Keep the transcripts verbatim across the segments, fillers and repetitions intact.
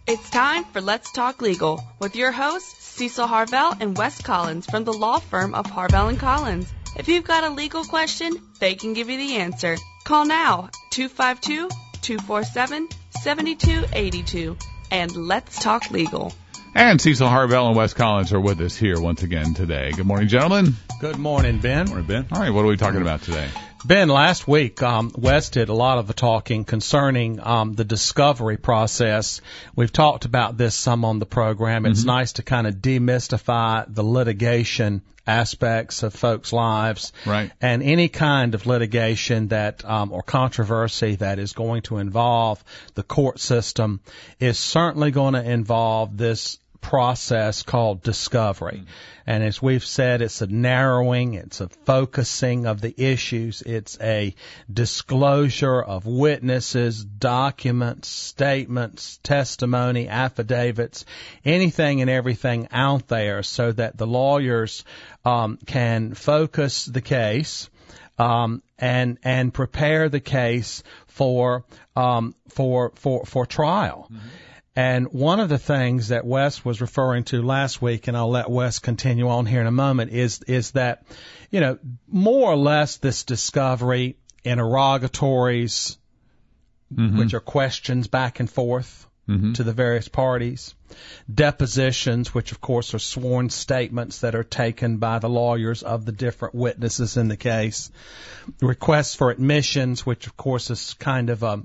It's time for Let's Talk Legal with your hosts, Cecil Harvell and Wes Collins from the law firm of Harvell and Collins. If you've got a legal question, they can give you the answer. Call now, two five two, two four seven, seven two eight two, and Let's Talk Legal. And Cecil Harvell and Wes Collins are with us here once again today. Good morning, gentlemen. Good morning, Ben. Good morning, Ben. All right, what are we talking about today? Ben, last week, um, Wes did a lot of the talking concerning um, the discovery process. We've talked about this some on the program. It's mm-hmm. nice to kind of demystify the litigation aspects of folks' lives. Right. And any kind of litigation that um, or controversy that is going to involve the court system is certainly going to involve this process called discovery. Mm-hmm. And as we've said, it's a narrowing, it's a focusing of the issues, it's a disclosure of witnesses, documents, statements, testimony, affidavits, anything and everything out there so that the lawyers um, can focus the case um, and and prepare the case for um, for for for trial. Mm-hmm. And one of the things that Wes was referring to last week, and I'll let Wes continue on here in a moment, is is that, you know, more or less this discovery, interrogatories, mm-hmm. which are questions back and forth mm-hmm. to the various parties, depositions, which of course are sworn statements that are taken by the lawyers of the different witnesses in the case, requests for admissions, which of course is kind of a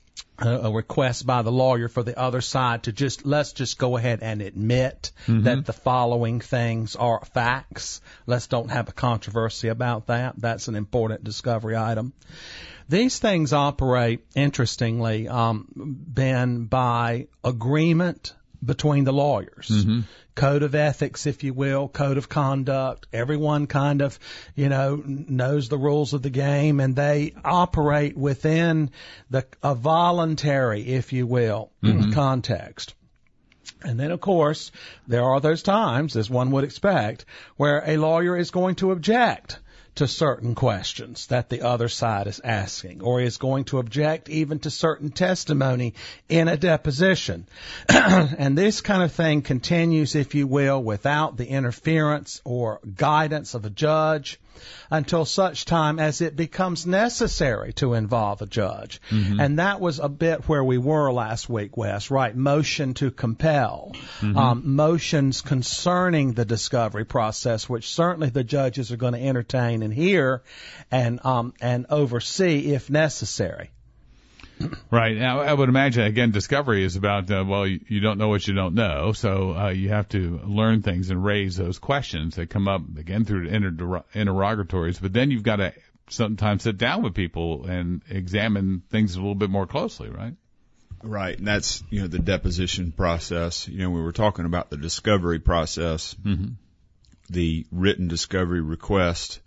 a request by the lawyer for the other side to just, let's just go ahead and admit mm-hmm. that the following things are facts. Let's don't have a controversy about that. That's an important discovery item. These things operate, interestingly, um, Ben, by agreement between the lawyers. Mm-hmm. Code of ethics, if you will, code of conduct. Everyone kind of, you know, knows the rules of the game, and they operate within the a voluntary, if you will, mm-hmm. context. And then, of course, there are those times, as one would expect, where a lawyer is going to object to certain questions that the other side is asking, or is going to object even to certain testimony in a deposition. And this kind of thing continues, if you will, without the interference or guidance of a judge until such time as it becomes necessary to involve a judge. Mm-hmm. And that was a bit where we were last week, Wes, right? Motion to compel, mm-hmm. um, motions concerning the discovery process, which certainly the judges are going to entertain and hear and um, and oversee if necessary. Right. Now, I would imagine, again, discovery is about, uh, well, you, you don't know what you don't know, so uh, you have to learn things and raise those questions that come up, again, through inter- interrogatories, but then you've got to sometimes sit down with people and examine things a little bit more closely, right? Right, and that's, you know, the deposition process. You know, we were talking about the discovery process, mm-hmm. the written discovery request,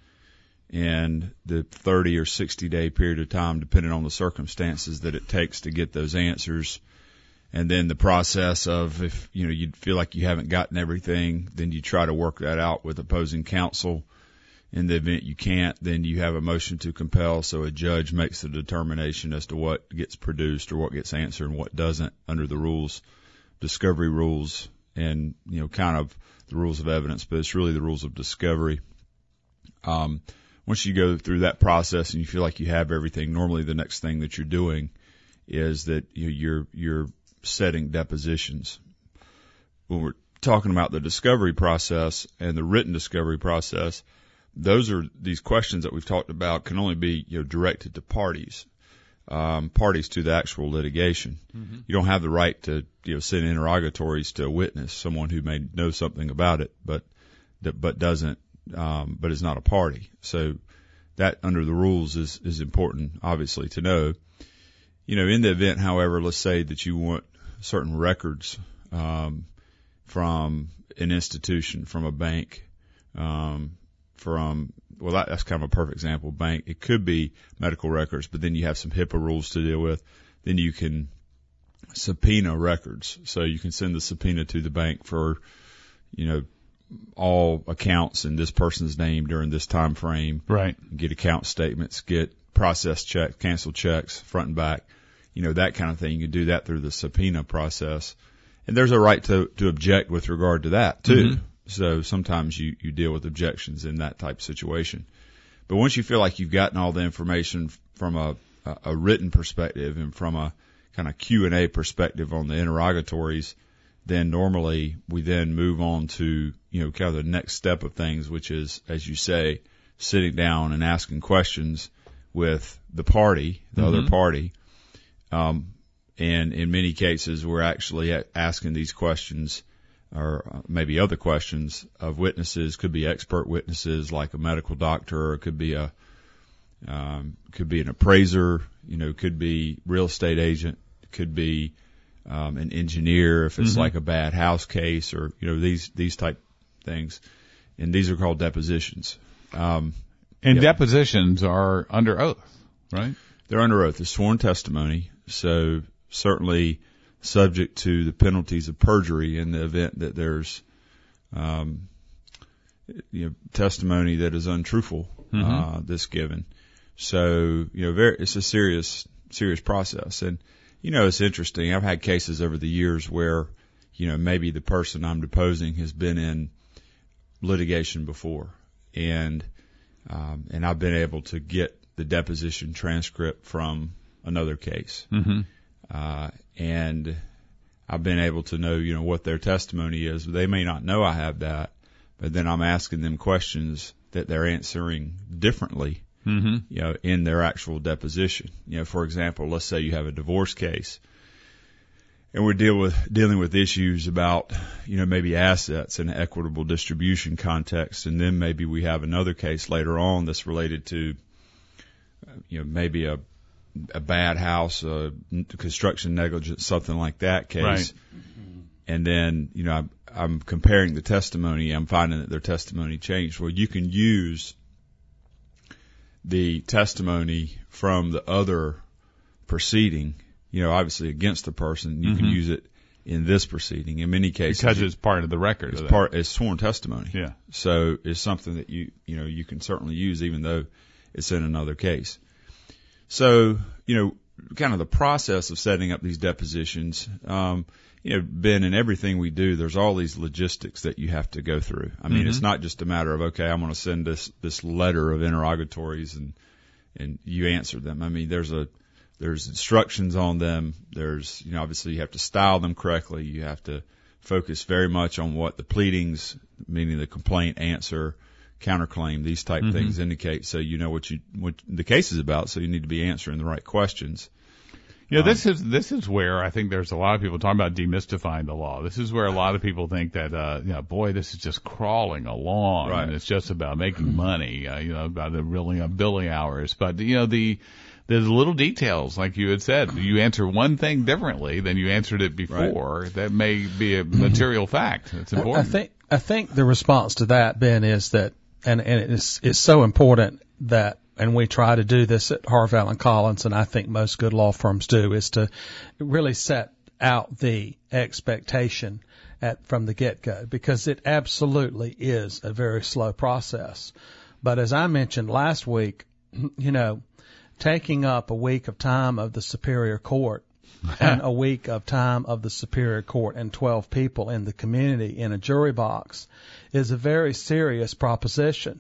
and the thirty or sixty day period of time, depending on the circumstances that it takes to get those answers. And then the process of, if, you know, you feel like you haven't gotten everything, then you try to work that out with opposing counsel. In the event you can't, then you have a motion to compel, so a judge makes the determination as to what gets produced or what gets answered and what doesn't under the rules, discovery rules, and, you know, kind of the rules of evidence, but it's really the rules of discovery. Um, Once you go through that process and you feel like you have everything, normally the next thing that you're doing is that you know, you're you're setting depositions. When we're talking about the discovery process and the written discovery process, those are these questions that we've talked about can only be you know directed to parties, um, parties to the actual litigation. Mm-hmm. You don't have the right to you know send interrogatories to a witness, someone who may know something about it, but but doesn't. Um, but is not a party. So that under the rules is, is important, obviously, to know. You know, in the event, however, let's say that you want certain records, um, from an institution, from a bank, um, from, well, that, that's kind of a perfect example, bank. It could be medical records, but then you have some HIPAA rules to deal with. Then you can subpoena records. So you can send the subpoena to the bank for, you know, all accounts in this person's name during this time frame. Right. Get account statements, get process checks, cancel checks, front and back, you know, that kind of thing. You can do that through the subpoena process. and there's a right to, to object with regard to that too. Mm-hmm. So sometimes you, you deal with objections in that type of situation. But once you feel like you've gotten all the information from a, a, a written perspective and from a kind of Q and A perspective on the interrogatories, then normally we then move on to, you know, kind of the next step of things, which is, as you say, sitting down and asking questions with the party, the mm-hmm. other party. Um, and in many cases, we're actually asking these questions or maybe other questions of witnesses. Could be expert witnesses like a medical doctor, or it could be a, um, could be an appraiser, you know, could be real estate agent, could be, um, an engineer if it's mm-hmm. like a bad house case, or, you know, these, these type things. And these are called depositions. Um, and yep. depositions are under oath, right? They're under oath. It's sworn testimony. So certainly subject to the penalties of perjury in the event that there's, um, you know, testimony that is untruthful, mm-hmm. uh, that's given. So, you know, very, it's a serious, serious process. And, you know, it's interesting. I've had cases over the years where, you know, maybe the person I'm deposing has been in litigation before, and, um, and I've been able to get the deposition transcript from another case. Mm-hmm. Uh, and I've been able to know, you know, what their testimony is. They may not know I have that, but then I'm asking them questions that they're answering differently, mm-hmm. you know, in their actual deposition. You know, for example, let's say you have a divorce case, and we're deal with, dealing with issues about, you know, maybe assets in an equitable distribution context, and then maybe we have another case later on that's related to, you know, maybe a a bad house, uh, construction negligence, something like that case. Right. And then, you know, I'm, I'm comparing the testimony. I'm finding that their testimony changed. Well, you can use the testimony from the other proceeding, you know, obviously against the person. You mm-hmm. can use it in this proceeding. In many cases, because it's part of the record. It's part, it's sworn testimony. Yeah. So it's something that you, you know, you can certainly use even though it's in another case. So, you know, kind of the process of setting up these depositions, um, you know, Ben, in everything we do, there's all these logistics that you have to go through. I mean, mm-hmm. it's not just a matter of, okay, I'm going to send this, this letter of interrogatories and, and you answer them. I mean, there's a, there's instructions on them. There's, you know, obviously you have to style them correctly. You have to focus very much on what the pleadings, meaning the complaint, answer, counterclaim, these type mm-hmm. things indicate, so you know what you what the case is about, so you need to be answering the right questions. You know, um, this is this is where I think there's a lot of people talking about demystifying the law. This is where a lot of people think that, uh, you know, boy, this is just crawling along, right. and it's just about making money, uh, you know, about the really uh, billing hours. But you know, the there's little details, like you had said. You answer one thing differently than you answered it before. Right. That may be a material fact. It's important. I think I think the response to that, Ben, is that. And, and it's, it's so important that, and we try to do this at Harvell and Collins, and I think most good law firms do, is to really set out the expectation at, from the get-go, because it absolutely is a very slow process. But as I mentioned last week, you know, taking up a week of time of the Superior Court and a week of time of the Superior Court and twelve people in the community in a jury box is a very serious proposition.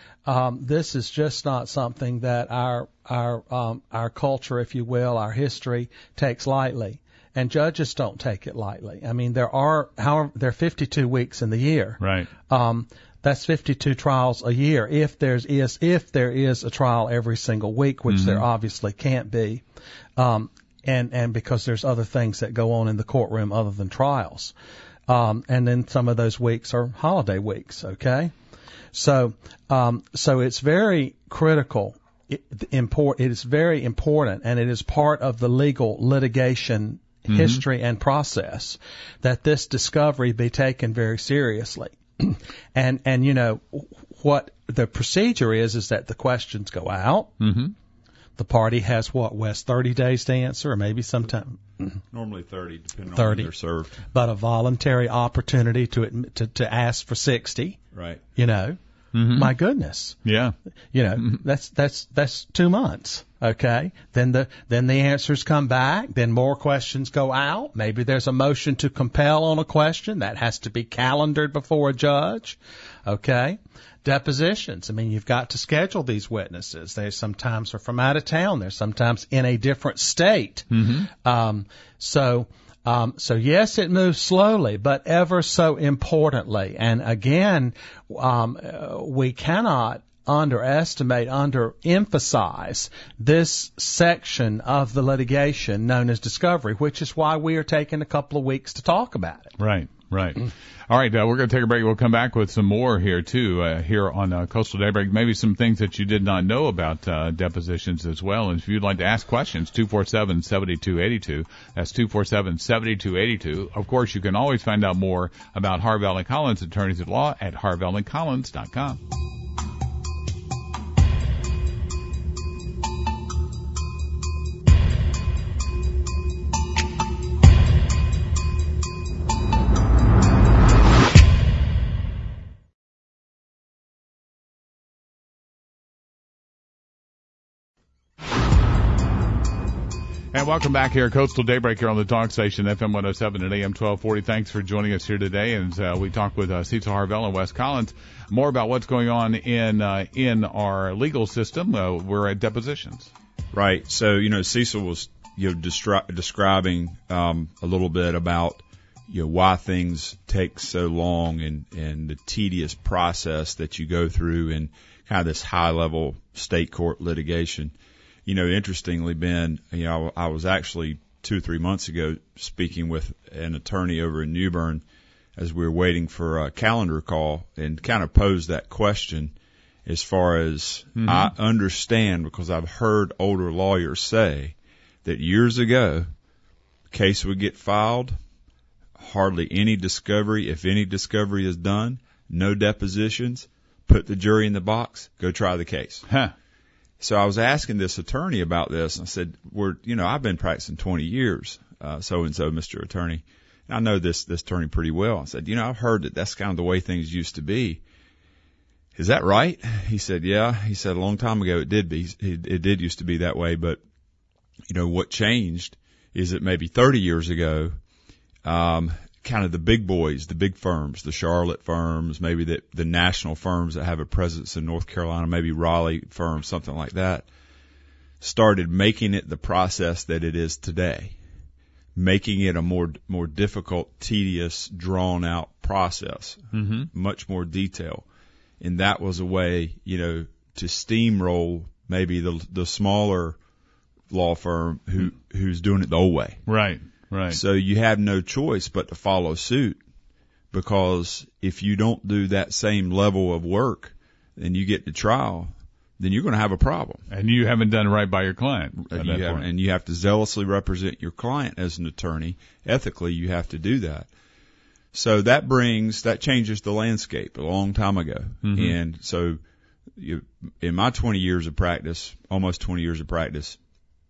Um, this is just not something that our our um, our culture, if you will, our history takes lightly, and judges don't take it lightly. I mean, there are however there are fifty-two weeks in the year. Right. Um, that's fifty-two trials a year. If there's is if there is a trial every single week, which mm-hmm. there obviously can't be. Um, And, and because there's other things that go on in the courtroom other than trials. Um, and then some of those weeks are holiday weeks, okay? So, um, so it's very critical, it, import, it is very important, and it is part of the legal litigation mm-hmm. history and process that this discovery be taken very seriously. and, and, you know, what the procedure is, is that the questions go out. Mm-hmm. The party has what, Wes, thirty days to answer, or maybe sometime. Normally thirty, depending thirty. on when they're served. But a voluntary opportunity to admit, to, to ask for sixty. Right. You know, mm-hmm. my goodness. Yeah. You know, mm-hmm. that's that's that's two months. Okay, then the then the answers come back, then more questions go out. Maybe there's a motion to compel on a question that has to be calendared before a judge. Okay, depositions. I mean, you've got to schedule these witnesses. They sometimes are from out of town. They're sometimes in a different state. Mm-hmm. Um, so. Um, so yes, it moves slowly, but ever so importantly. And again, um, we cannot underestimate, underemphasize this section of the litigation known as discovery, which is why we are taking a couple of weeks to talk about it. Right, right. All right, uh, we're going to take a break. We'll come back with some more here, too, uh, here on uh, Coastal Daybreak. Maybe some things that you did not know about uh, depositions as well. And if you'd like to ask questions, two four seven, seven two eight two. That's two four seven, seven two eight two. Of course, you can always find out more about Harvell and Collins, attorneys at law, at harvell and collins dot com. And welcome back here, Coastal Daybreak here on the Talk Station, F M one oh seven and A M twelve forty. Thanks for joining us here today. And uh, we talk with uh, Cecil Harvell and Wes Collins more about what's going on in uh, in our legal system. Uh, we're at depositions. Right. So, you know, Cecil was, you know, destri- describing um, a little bit about, you know, why things take so long and, and the tedious process that you go through in kind of this high-level state court litigation. You know, interestingly, Ben, you know, I was actually two or three months ago speaking with an attorney over in New Bern as we were waiting for a calendar call and kind of posed that question as far as mm-hmm. I understand, because I've heard older lawyers say that years ago, the case would get filed, hardly any discovery, if any discovery is done, no depositions, put the jury in the box, go try the case. Huh. So I was asking this attorney about this, and I said, "We're, you know, I've been practicing twenty years, uh, so and so, Mister Attorney, and I know this this attorney pretty well." I said, "You know, I've heard that that's kind of the way things used to be. Is that right?" He said, "Yeah." He said, "A long time ago, it did be, it, it did used to be that way, but you know what changed is that maybe thirty years ago, um, kind of the big boys, the big firms, the Charlotte firms, maybe the, the national firms that have a presence in North Carolina, maybe Raleigh firms, something like that, started making it the process that it is today, making it a more more difficult, tedious, drawn-out process, mm-hmm. much more detail. And that was a way, you know, to steamroll maybe the the smaller law firm who who's doing it the old way. Right. Right. So you have no choice but to follow suit, because if you don't do that same level of work and you get to trial, then you're going to have a problem. And you haven't done right by your client. At you that have, point. And you have to zealously represent your client as an attorney. Ethically, you have to do that. So that brings, that changes the landscape a long time ago. Mm-hmm. And so you, in my twenty years of practice, almost twenty years of practice,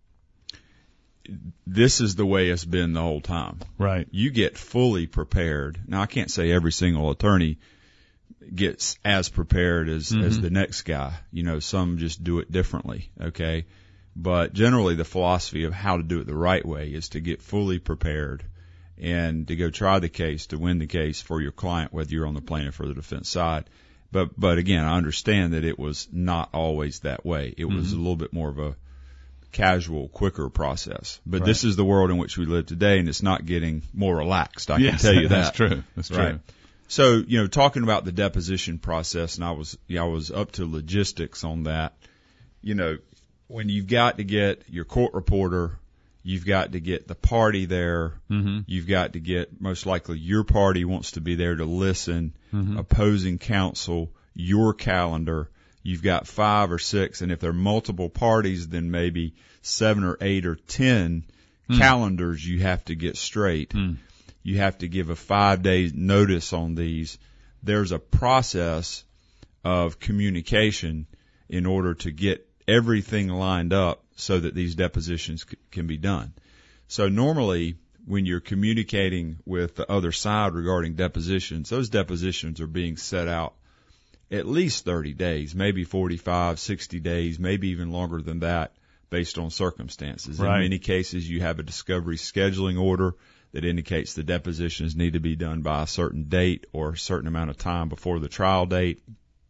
this is the way it's been the whole time. Right. You get fully prepared. Now, I can't say every single attorney gets as prepared as, mm-hmm. as the next guy. You know, some just do it differently, okay? But generally, the philosophy of how to do it the right way is to get fully prepared and to go try the case, to win the case for your client, whether you're on the plaintiff or the defense side. But, but again, I understand that it was not always that way. It was mm-hmm. a little bit more of a casual, quicker process. But right. this is the world in which we live today, and it's not getting more relaxed. I yes, can tell you that. That's true. That's right. true. So, you know, talking about the deposition process, and I was, yeah, I was up to logistics on that. You know, when you've got to get your court reporter, you've got to get the party there, mm-hmm. you've got to get, most likely your party wants to be there to listen, mm-hmm. opposing counsel, your calendar. You've got five or six, and if there are multiple parties, then maybe seven or eight or ten mm. calendars you have to get straight. Mm. You have to give a five-day notice on these. There's a process of communication in order to get everything lined up so that these depositions c- can be done. So normally, when you're communicating with the other side regarding depositions, those depositions are being set out at least thirty days, maybe forty-five, sixty days, maybe even longer than that based on circumstances. Right. In many cases, you have a discovery scheduling order that indicates the depositions need to be done by a certain date or a certain amount of time before the trial date.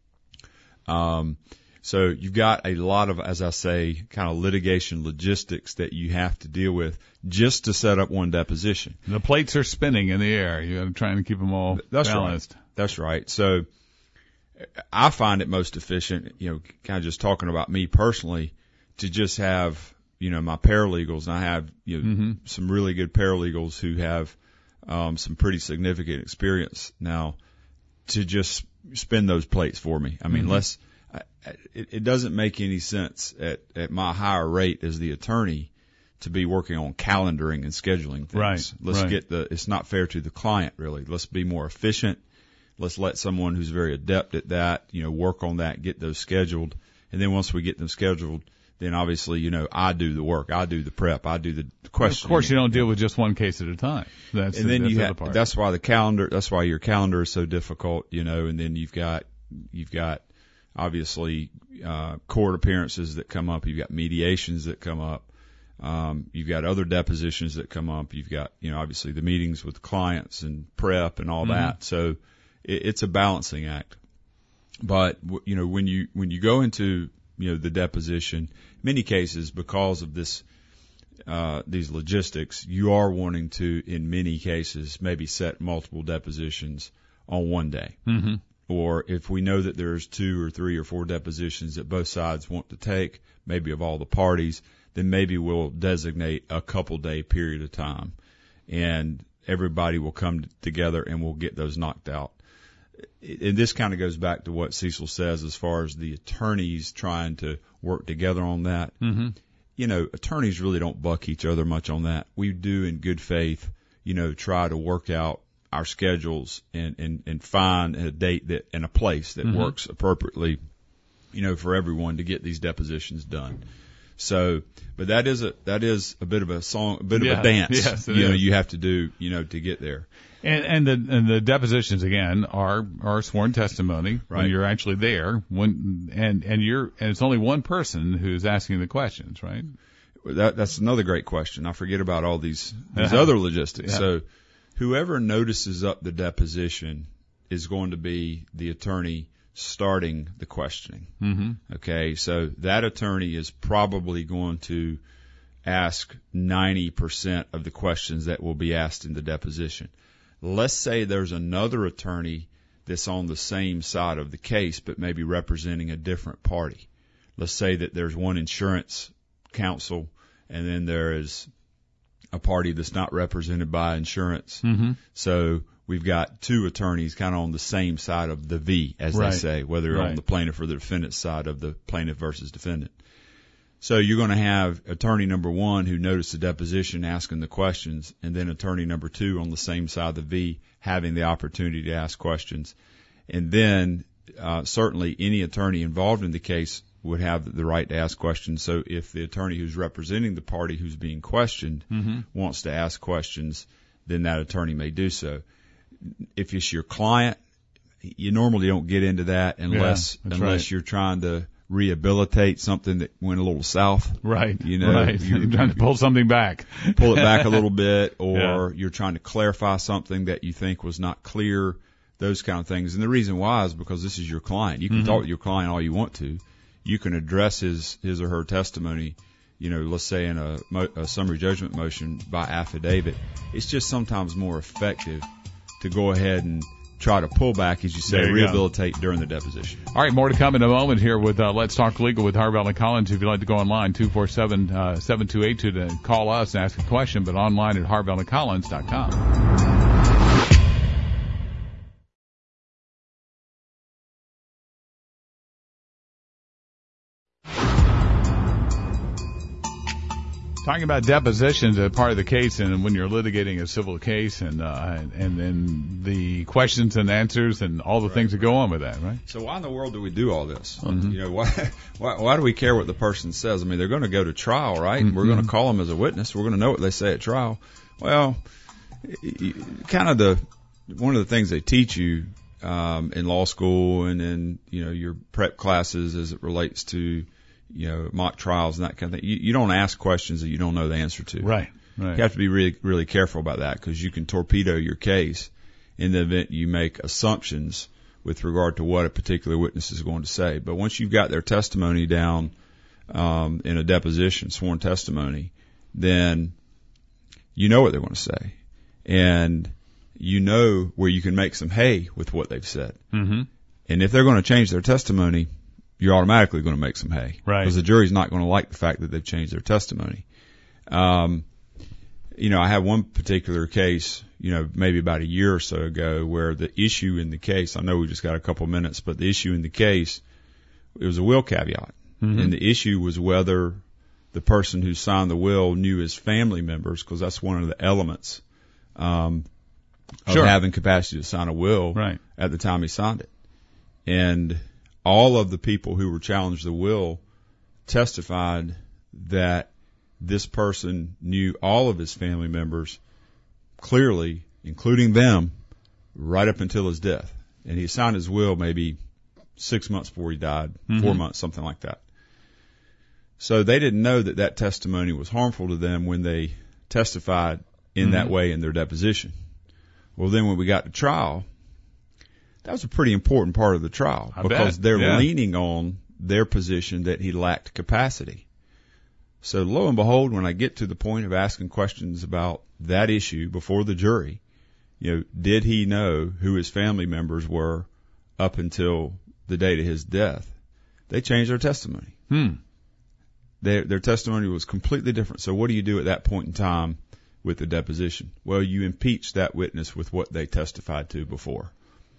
Um, so you've got a lot of, as I say, kind of litigation logistics that you have to deal with just to set up one deposition. The plates are spinning in the air. You're trying to keep them all That's balanced. Right. That's right. So I find it most efficient, you know, kind of just talking about me personally, to just have, you know, my paralegals, and I have, you know, mm-hmm. some really good paralegals who have um, some pretty significant experience now to just spin those plates for me. I mean, mm-hmm. let's, I, it, it doesn't make any sense at, at my higher rate as the attorney to be working on calendaring and scheduling things. Right. Let's right. get the, it's not fair to the client, really. Let's be more efficient. Let's let someone who's very adept at that, you know, work on that, get those scheduled. And then once we get them scheduled, then obviously, you know, I do the work. I do the prep. I do the questioning. Of course, you don't deal with just one case at a time. That's and the, then that's you the have, other part. that's why the calendar, that's why your calendar is so difficult, you know, and then you've got, you've got obviously, uh, court appearances that come up. You've got mediations that come up. Um, you've got other depositions that come up. You've got, you know, obviously the meetings with clients and prep and all mm-hmm. that. So it, it's a balancing act. But, you know, when you, when you go into, you know, the deposition, many cases, because of this, uh, these logistics, you are wanting to, in many cases, maybe set multiple depositions on one day. Mm-hmm. Or if we know that there's two or three or four depositions that both sides want to take, maybe of all the parties, then maybe we'll designate a couple day period of time and everybody will come together and we'll get those knocked out. And this kind of goes back to what Cecil says as far as the attorneys trying to work together on that. Mm-hmm. You know, attorneys really don't buck each other much on that. We do in good faith, you know, try to work out our schedules and, and, and find a date that and a place that mm-hmm. works appropriately, you know, for everyone to get these depositions done. So, but that is a, that is a bit of a song, a bit yeah. of a dance, yes, it you know, is. you have to do, you know, to get there. And, and the and the depositions again are are sworn testimony right. when you're actually there. When and and you're and it's only one person who's asking the questions, right? That that's another great question. I forget about all these these uh-huh. other logistics. Yeah. So, whoever notices up the deposition is going to be the attorney starting the questioning. Mm-hmm. Okay, so that attorney is probably going to ask ninety percent of the questions that will be asked in the deposition. Let's say there's another attorney that's on the same side of the case, but maybe representing a different party. Let's say that there's one insurance counsel, and then there is a party that's not represented by insurance. Mm-hmm. So we've got two attorneys kind of on the same side of the V, as right. they say, whether right. on the plaintiff or the defendant side of the plaintiff versus defendant. So you're going to have attorney number one who noticed the deposition asking the questions, and then attorney number two on the same side of the V having the opportunity to ask questions. And then uh, certainly any attorney involved in the case would have the right to ask questions. So if the attorney who's representing the party who's being questioned mm-hmm. wants to ask questions, then that attorney may do so. If it's your client, you normally don't get into that unless yeah, unless right. you're trying to rehabilitate something that went a little south. Right. You know, right. you're, you're trying to pull something back. pull it back a little bit, or yeah. you're trying to clarify something that you think was not clear, those kind of things. And the reason why is because this is your client. You can mm-hmm. talk to your client all you want to. You can address his, his or her testimony, you know, let's say in a, mo- a summary judgment motion by affidavit. It's just sometimes more effective to go ahead and try to pull back, as you say, you rehabilitate go. during the deposition. All right, more to come in a moment here with uh, Let's Talk Legal with Harvell and Collins. If you'd like to go online, two four seven, seven two eight two to call us and ask a question, but online at harvell and collins dot com. Talking about depositions as part of the case, and when you're litigating a civil case, and uh, and then the questions and answers, and all the right, things that right. go on with that, right? So why in the world do we do all this? Mm-hmm. You know, why, why why do we care what the person says? I mean, they're going to go to trial, right? Mm-hmm. We're going to call them as a witness. We're going to know what they say at trial. Well, kind of the one of the things they teach you um, in law school and in you know your prep classes as it relates to you know, mock trials and that kind of thing. You, you don't ask questions that you don't know the answer to. Right. Right. You have to be really, really careful about that because you can torpedo your case in the event you make assumptions with regard to what a particular witness is going to say. But once you've got their testimony down um, in a deposition, sworn testimony, then you know what they're going to say. And you know where you can make some hay with what they've said. Mm-hmm. And if they're going to change their testimony, you're automatically going to make some hay. Right. Because the jury's not going to like the fact that they've changed their testimony. Um, you know, I have one particular case, you know, maybe about a year or so ago where the issue in the case, I know we just got a couple minutes, but the issue in the case, it was a will caveat. Mm-hmm. And the issue was whether the person who signed the will knew his family members, because that's one of the elements um, of sure. having capacity to sign a will right. at the time he signed it. And all of the people who were challenged the will testified that this person knew all of his family members clearly, including them, right up until his death. And he signed his will maybe six months before he died, mm-hmm. four months, something like that. So they didn't know that that testimony was harmful to them when they testified in mm-hmm. that way in their deposition. Well, then when we got to trial, that was a pretty important part of the trial I because bet. they're yeah. leaning on their position that he lacked capacity. So lo and behold, when I get to the point of asking questions about that issue before the jury, you know, did he know who his family members were up until the date of his death? They changed their testimony. Hmm. Their, their testimony was completely different. So what do you do at that point in time with the deposition? Well, you impeach that witness with what they testified to before.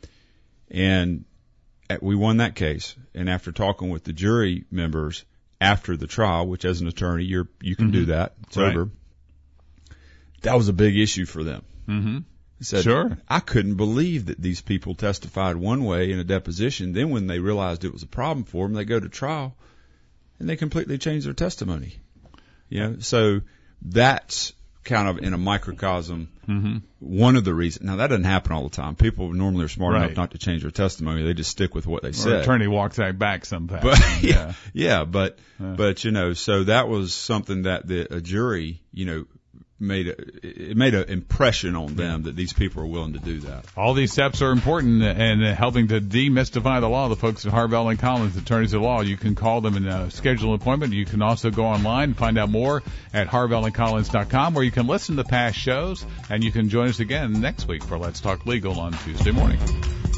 And we won that case. And after talking with the jury members after the trial, which as an attorney, you're, you can mm-hmm. do that. It's right. over. That was a big issue for them. Mm-hmm. Said, sure. I couldn't believe that these people testified one way in a deposition. Then when they realized it was a problem for them, they go to trial and they completely change their testimony. You know, so that's kind of in a microcosm, mm-hmm. one of the reasons. Now that doesn't happen all the time. People normally are smart right. enough not to change their testimony. They just stick with what they or said. Attorney walks that back sometimes. But yeah. yeah, yeah, but, yeah. but you know, so that was something that the, a jury, you know, made a, it made an impression on them that these people are willing to do that. All these steps are important and helping to demystify the law. The folks at Harvell and Collins, attorneys at law, you can call them and uh, schedule an appointment. You can also go online and find out more at harvell and collins dot com, where you can listen to past shows, and you can join us again next week for Let's Talk Legal on Tuesday morning.